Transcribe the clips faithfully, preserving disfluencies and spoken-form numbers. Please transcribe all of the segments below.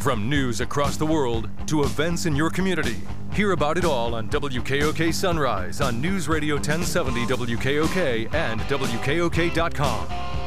From news across the world to events in your community, hear about it all on W K O K Sunrise on News Radio ten seventy W K O K and W K O K dot com.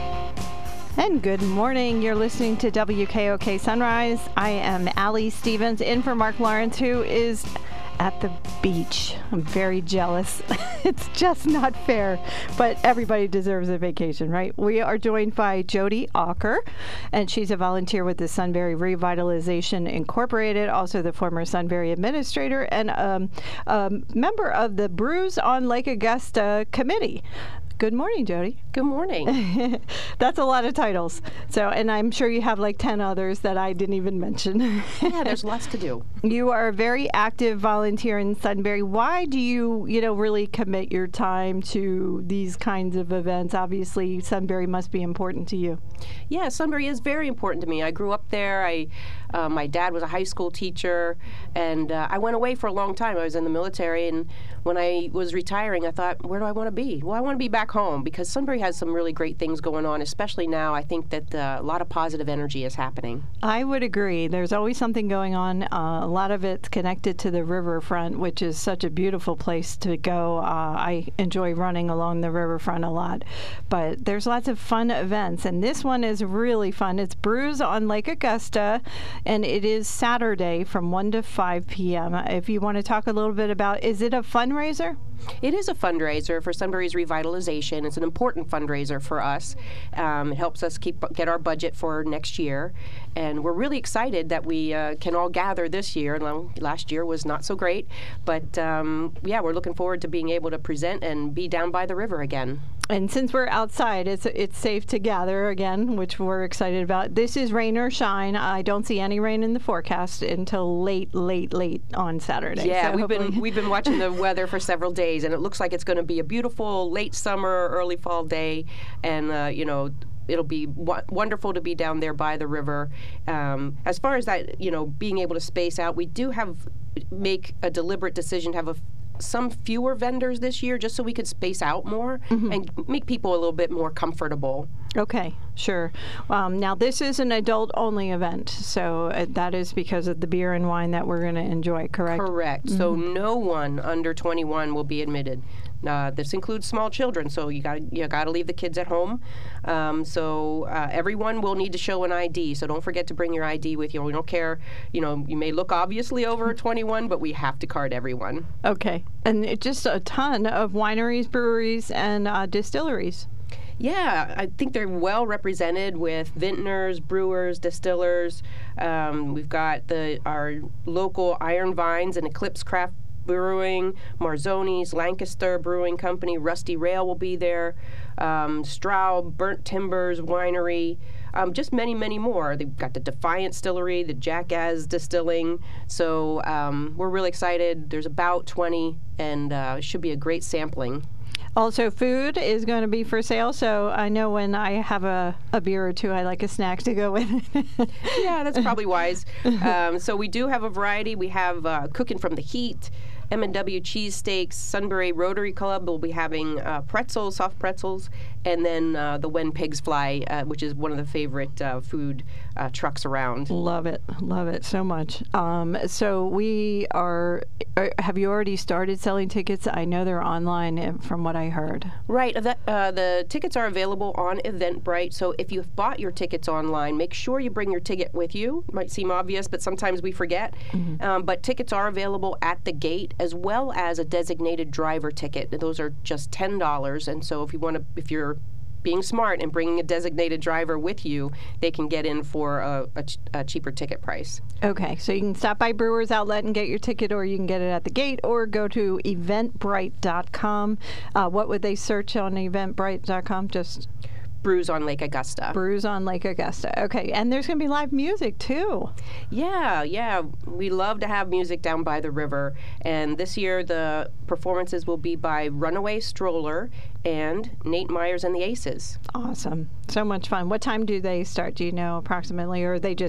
And good morning. You're listening to W K O K Sunrise. I am Allie Stevens, in for Mark Lawrence, who is at the beach. I'm very jealous. It's just not fair, but everybody deserves a vacation, right? We are joined by Jody Auker, and she's a volunteer with the Sunbury Revitalization Incorporated, also the former Sunbury administrator and um, a member of the Brews on Lake Augusta committee. Good morning, Jody. Good morning. That's a lot of titles. So, and I'm sure you have like ten others that I didn't even mention. Yeah, there's lots to do. You are a very active volunteer in Sunbury. Why do you, you know, really commit your time to these kinds of events? Obviously, Sunbury must be important to you. Yeah, Sunbury is very important to me. I grew up there. I, uh, my dad was a high school teacher, and uh, I went away for a long time. I was in the military, and when I was retiring, I thought, where do I want to be? Well, I want to be back home because Sunbury has some really great things going on, especially now. I think that uh, a lot of positive energy is happening. I would agree. There's always something going on. Uh, a lot of it's connected to the riverfront, which is such a beautiful place to go. Uh, I enjoy running along the riverfront a lot. But there's lots of fun events, and this one is really fun. It's Brews on Lake Augusta, and it is Saturday from one to five p.m. If you want to talk a little bit about, is it a fundraiser? It is a fundraiser for Sunbury's revitalization. It's an important fundraiser for us. Um, it helps us keep get our budget for next year, and we're really excited that we uh, can all gather this year. Last year was not so great, but um, yeah, we're looking forward to being able to present and be down by the river again. And since we're outside, it's it's safe to gather again, which we're excited about. This is rain or shine. I don't see any rain in the forecast until late, late, late on Saturday. Yeah, so we've hopefully. been we've been watching the weather for several days, and it looks like it's going to be a beautiful late summer, early fall day, and uh, you know. It'll be w- wonderful to be down there by the river. Um, as far as that, you know, being able to space out, we do have make a deliberate decision to have a some fewer vendors this year just so we could space out more mm-hmm. and make people a little bit more comfortable. Okay, sure. Um, now, this is an adult-only event, so uh, that is because of the beer and wine that we're going to enjoy, correct? Correct. Mm-hmm. So no one under twenty-one will be admitted. Uh, this includes small children, so you got you got to leave the kids at home. Um, so uh, everyone will need to show an I D. So don't forget to bring your I D with you. We don't care. You know, you may look obviously over twenty-one, but we have to card everyone. Okay, and it, just a ton of wineries, breweries, and uh, distilleries. Yeah, I think they're well represented with vintners, brewers, distillers. Um, we've got the our local Iron Vines and Eclipse Craft Brewing, Marzoni's, Lancaster Brewing Company, Rusty Rail will be there, um, Straub, Burnt Timbers Winery, um, just many, many more. They've got the Defiant Distillery, the Jackass Distilling. So um, we're really excited. There's about twenty, and uh, it should be a great sampling. Also, food is going to be for sale, so I know when I have a, a beer or two, I like a snack to go with it. Yeah, that's probably wise. Um, so we do have a variety. We have uh, Cooking from the Heat, M and W Cheesesteaks, Sunbury Rotary Club will be having uh, pretzels, soft pretzels, and then uh, the When Pigs Fly, uh, which is one of the favorite uh, food uh, trucks around. Love it. Love it so much. Um, so we are, are, have you already started selling tickets? I know they're online from what I heard. Right. The, uh, the tickets are available on Eventbrite. So if you've bought your tickets online, make sure you bring your ticket with you. It might seem obvious, but sometimes we forget. Mm-hmm. Um, but tickets are available at the gate, as well as a designated driver ticket. Those are just ten dollars. And so if you want to, if you're being smart and bringing a designated driver with you, they can get in for a, a, ch- a cheaper ticket price. Okay, so you can stop by Brewers Outlet and get your ticket, or you can get it at the gate, or go to eventbrite dot com. Uh, what would they search on eventbrite dot com? Just Brews on Lake Augusta. Brews on Lake Augusta. Okay, and there's going to be live music, too. Yeah, yeah. We love to have music down by the river. And this year, the performances will be by Runaway Stroller and Nate Myers and the Aces. Awesome. So much fun. What time do they start? Do you know approximately, or are they just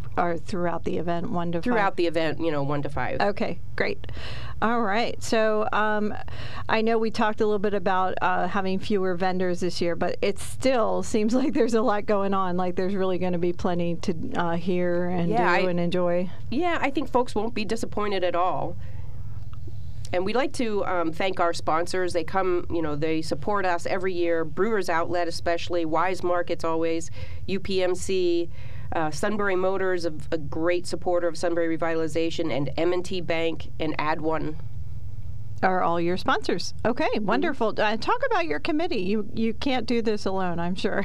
or throughout the event, one to Throughout five? the event, you know, one to five. Okay, great. All right. So um, I know we talked a little bit about uh, having fewer vendors this year, but it still seems like there's a lot going on. Like there's really going to be plenty to uh, hear and Yeah, do I- and enjoy. Yeah, I think folks won't be disappointed at all. And we'd like to um, thank our sponsors. They come, you know, they support us every year. Brewers Outlet, especially, Wise Markets, always, U P M C, uh, Sunbury Motors, a, a great supporter of Sunbury Revitalization, and M and T Bank and Ad One. Are all your sponsors. Okay, wonderful. Uh, talk about your committee. You you can't do this alone, I'm sure.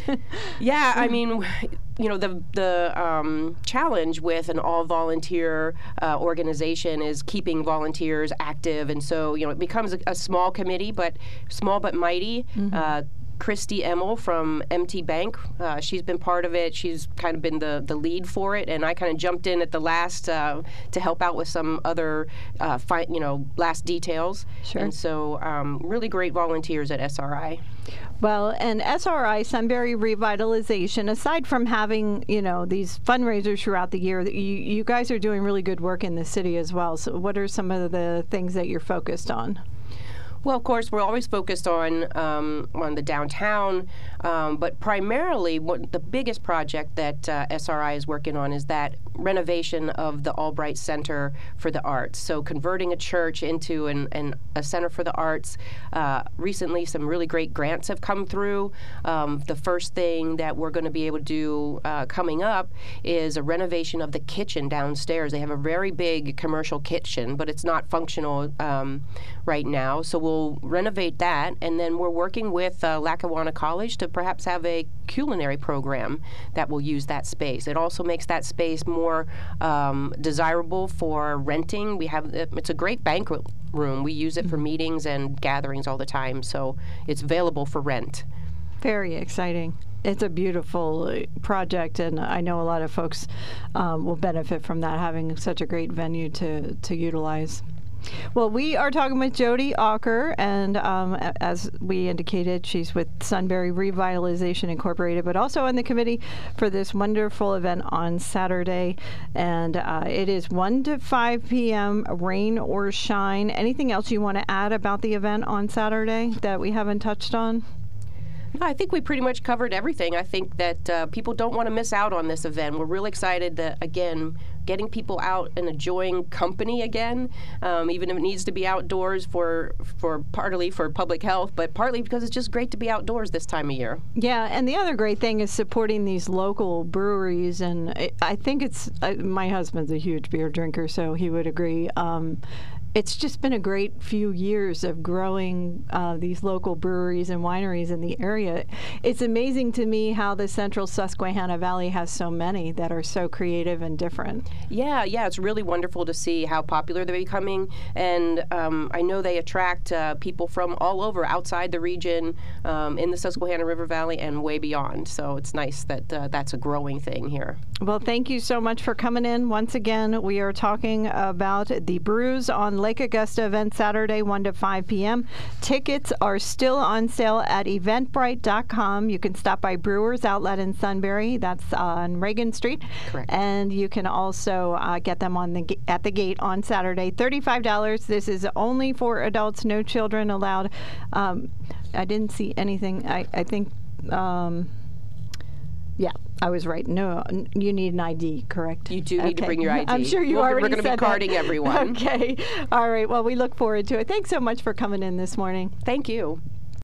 Yeah, I mean, you know, the the um, challenge with an all-volunteer uh, organization is keeping volunteers active, and so you know it becomes a, a small committee, but small but mighty. Mm-hmm. Uh, Christy Emmel from M T Bank, uh, she's been part of it. She's kind of been the, the lead for it, and I kind of jumped in at the last uh, to help out with some other, uh, fi- you know, last details. Sure. And so, um, really great volunteers at S R I. Well, and S R I, Sunbury Revitalization, aside from having, you know, these fundraisers throughout the year, you, you guys are doing really good work in the city as well. So what are some of the things that you're focused on? Well, of course, we're always focused on um, on the downtown, um, but primarily what the biggest project that uh, S R I is working on is that renovation of the Albright Center for the Arts. So converting a church into an, an, a center for the arts. Uh, recently, some really great grants have come through. Um, the first thing that we're going to be able to do uh, coming up is a renovation of the kitchen downstairs. They have a very big commercial kitchen, but it's not functional um, right now. So we'll renovate that, and then we're working with uh, Lackawanna College to perhaps have a culinary program that will use that space. It also makes that space more um, desirable for renting. We have it's a great banquet room. We use it for meetings and gatherings all the time, so it's available for rent. Very exciting. It's a beautiful project, and I know a lot of folks um, will benefit from that, having such a great venue to, to utilize. Well, we are talking with Jody Auker, and um, as we indicated, she's with Sunbury Revitalization Incorporated, but also on the committee for this wonderful event on Saturday. And uh, it is one to five p.m., rain or shine. Anything else you want to add about the event on Saturday that we haven't touched on? I think we pretty much covered everything. I think that uh, people don't want to miss out on this event. We're really excited that, again, getting people out and enjoying company again, um, even if it needs to be outdoors for, for partly for public health, but partly because it's just great to be outdoors this time of year. Yeah, and the other great thing is supporting these local breweries, and I, I think it's, uh, my husband's a huge beer drinker, so he would agree. Um, It's just been a great few years of growing uh, these local breweries and wineries in the area. It's amazing to me how the central Susquehanna Valley has so many that are so creative and different. Yeah, yeah, it's really wonderful to see how popular they're becoming, and um, I know they attract uh, people from all over outside the region, um, in the Susquehanna River Valley and way beyond. So it's nice that uh, that's a growing thing here. Well, thank you so much for coming in. Once again, we are talking about the Brews on Lake Augusta event Saturday, one to five p.m. Tickets are still on sale at eventbrite dot com. You can stop by Brewers Outlet in Sunbury. That's on Reagan Street. Correct. And you can also uh, get them on the at the gate on Saturday. thirty-five dollars. This is only for adults, no children allowed. Um, I didn't see anything. I, I think... Um, Yeah, I was right. No, n- you need an I D, correct? You do need to Okay. bring your I D. I'm sure you We'll- already We're going to be said carding that. everyone. Okay. All right. Well, we look forward to it. Thanks so much for coming in this morning. Thank you.